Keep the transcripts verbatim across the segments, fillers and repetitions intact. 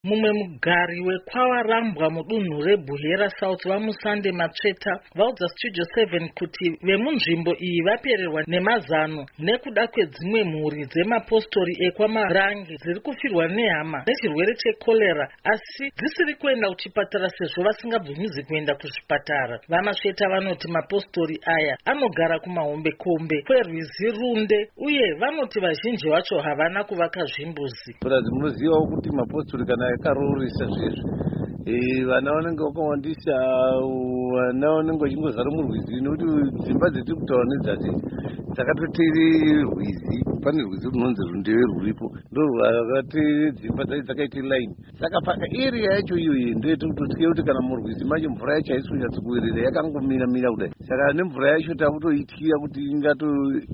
Mumwe mugari weKwawarambwa mudunhu reBuhera South vamusande Matsveta vaudza Studio seven kuti vemunzvimbo iyi vapererwa nemazano nekuda kwedzimwe mhuri dzemapostori ekwaMarange dziri kufirwa nehama nechirwere chekorera asi dzisiri kuenda kuchipatara sezvo vasingabvumizi kuenda kuzvipatara. VaMatsveta vanoti mapostori aya anogara kumahombekombe kwerwizi Runde uye vanoti vazhinji vacho havana kuvaka zvimbuzi. Munoziva kuti mapostori kana yakarorisa zvezvi e vana vanenge vakawandisa vana vanenge vachingozara murwizi nokuti dzimba dzetiri kutaura nedzati dzakatoteri rwizi. Pane rwizi runonzi Rundewe rwuripo ndorwakateri dzimba dzai dzakaite line saka paarea yacho iyoyi ndoiti kutotya kuti kana murwizi macho mvura yacho haisi kunyatsokuwerera yakangomira mira kudai saka nemvura yacho takutoityira kuti ingato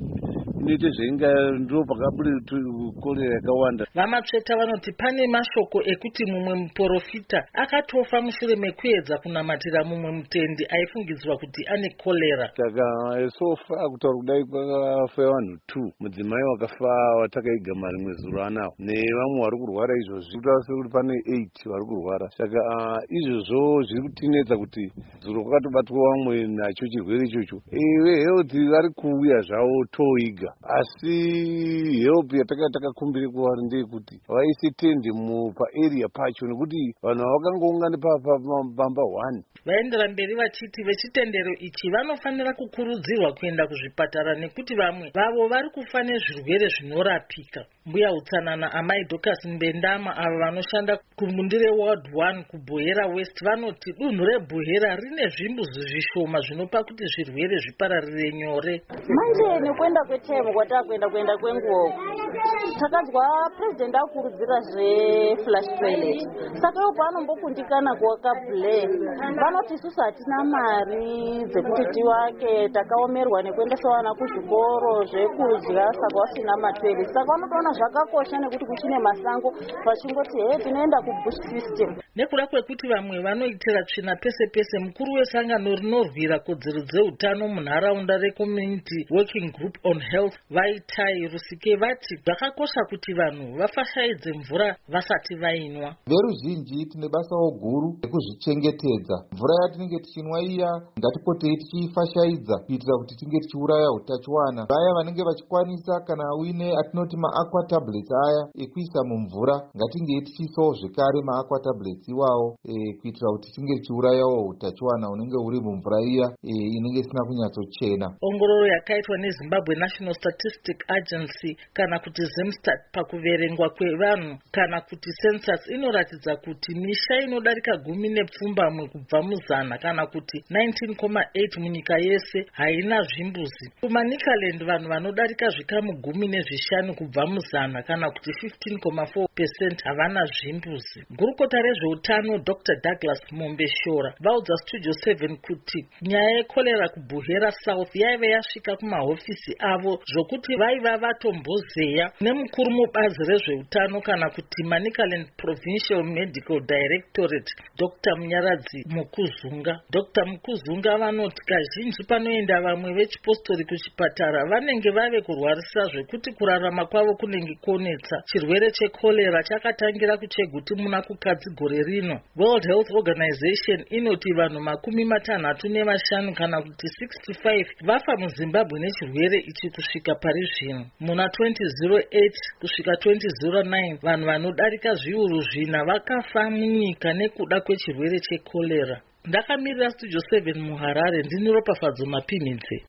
inoite zvainga ndo pakabude korera yakawanda. VaMatsveta vanoti pane mashoko ekuti mumwe muprofita akatofa mushure mekuedza kunamatira mumwe mutendi aifungidzwa kuti ane korera. Saka esofa kutaura kudai kwakafa vanhu two mudzimai wakafa watakaigama rimwe zuro anawo nevamwe vari kurwara izvozvi kutaura kuti pane eight vari kurwara saka izvozvo zviri kutinetsa kuti zuro kwakatobatwa vamwe nacho chirwere ichocho vehealth vari kuuya zvavo toiga asi help yataka takakumbira kuvari ndeyekuti vaise tende paarea pacho nekuti vanhu vakangoungana pamba one. Vaendera mberi vachiti vechitendero ichi vanofanira kukurudzirwa kuenda kuzvipatara nekuti vamwe vavo vari kufa nezvirwere zvinorapika. Mbuya utsanana amai Dorcas Mbendama ava vanoshanda kumundire Ward one kuBuhera West vanoti dunhu reBuhera rine zvimbuzi zvishoma zvinopa kuti zvirwere zvipararire nyore. Manje nekuenda kwetemu kwatakuenda kuenda kwenguo takadzwa president akurudzira zve-flash toilet saka iwo panombokundikana kuwaka play vanoti isusu hatina mari dzekuti tivake takaomerwa nekuendesa vana kuzvikoro zvekudya saka vasina matoilet saka vanotoona zvakakosha nekuti kuchine masango vachingoti he tinoenda kubush system. Nekuda kwekuti vamwe vanoitira tsvina pese pese mukuru wesangano rinorwira kodzero dzeutano munharaunda reCommunity Working Group on Health Vaitai Rusike vati zvakakosha kuti vanhu vafashaidze mvura vasati vainwa. Veruzhinji tine basa guru rekuzvichengetedza mvura yatinenge tichinwa iya ngatipotei tichiifashaidza kuitira kuti tinge tichiuraya utachiwana. Vaya vanenge vachikwanisa kana uine atinoti maaqua tablets aya ekuisa mumvura ngatingei tichiisawo zvekare maaqua tablets iwawo e, kuitira kuti tinge tichiurayawo utachiwana unenge uri mumvura iya e, inenge isina kunyatsochena. Ongororo yakaitwa neZimbabwe National Statistic Agency kana kuti Zemstat pakuverengwa kwevanhu kana kuti census inoratidza kuti misha inodarika gumi nepfumbamwe kubva muzana kana kuti nineteen point eight munyika yese haina zvimbuzi. KumaNicaland vanhu vanodarika zvikamu gumi nezvishanu kubva muzana kana kuti fifteen point four percent havana zvimbuzi. Gurukota rezveutano Doctor Douglas Mombeshora vaudza Studio seven kuti nyaya yekorera kuBuhera South yaive yasvika kumahofisi avo zvokuti vaiva vatombozeya nemukuru mubazi rezveutano kana kuti Manicaland Provincial Medical Directorate Doctor Munyaradzi Mukuzunga. Doctor Mukuzunga vanoti kazhinji panoenda vamwe vechipostori kuchipatara vanenge vave kurwarisa zvekuti kurarama kwavo kunenge konetsa. Chirwere chekorera chakatangira kuCheguti muna kukadzi gore rino. World Health Organization inoti vanhu makumi matanhatu nevashanu kana kuti sixty-five vafa muZimbabwe nechirwere ichi kusvika pari zvino. Muna twenty oh eight kusvika twenty oh nine vanhu vanodarika zviuru zvina vakafa munyika nekuda kwechirwere chekorera. Ndakamirira Studio seven muHarare ndini Ropafadzo Mapimidze.